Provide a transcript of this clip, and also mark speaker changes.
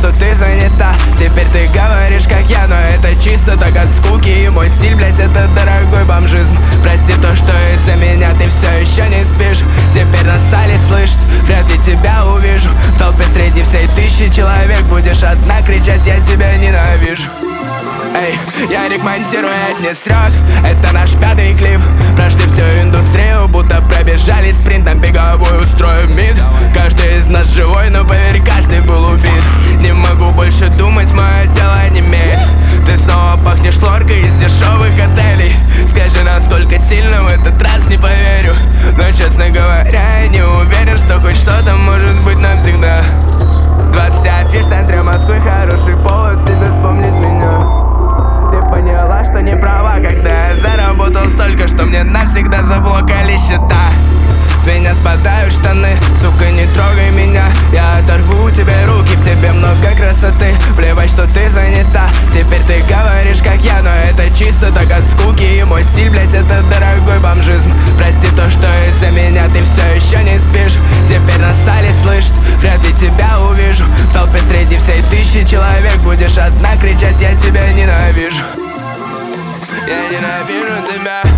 Speaker 1: что ты занята. Теперь ты говоришь, как я, но это чисто так от скуки. И мой стиль, блять, это дорогой бомжизм. Прости то, что из-за меня ты все еще не спишь. Теперь настали слышать, вряд ли тебя увижу. В толпе среди всей тысячи человек будешь одна кричать: я тебя ненавижу. Эй, я ремонтирую, не срет. Это наш 5-й клип. Прошли всю индустрию, будто пробежали спринт. На беговой устроим мид. Каждый из нас живой, но поверь, каждый был убит. Не могу больше думать, мое тело немеет. Ты снова пахнешь хлоркой из дешевых отелей. Скажи, насколько сильно в этот раз не поверю. Но, честно говоря, я не уверен, что хоть что-то может быть навсегда. 20 афиш в центре Москвы, хороший повод тебе вспомнить меня. Ты поняла, что не права, когда я заработал столько, что мне навсегда заблокали счета. С меня спадают штаны, сука, не трогай меня. Я оторву тебе руки, в тебе много красоты. Плевать, что ты занята. Теперь ты говоришь, как я, но это чисто так от скуки. И мой стиль, блять, это дорогой бомжизм. Прости то, что из-за меня ты все еще не спишь. Теперь настали слышать, вряд ли тебя увижу. В толпе среди всей тысячи человек будешь одна кричать: я тебя ненавижу. Я ненавижу тебя.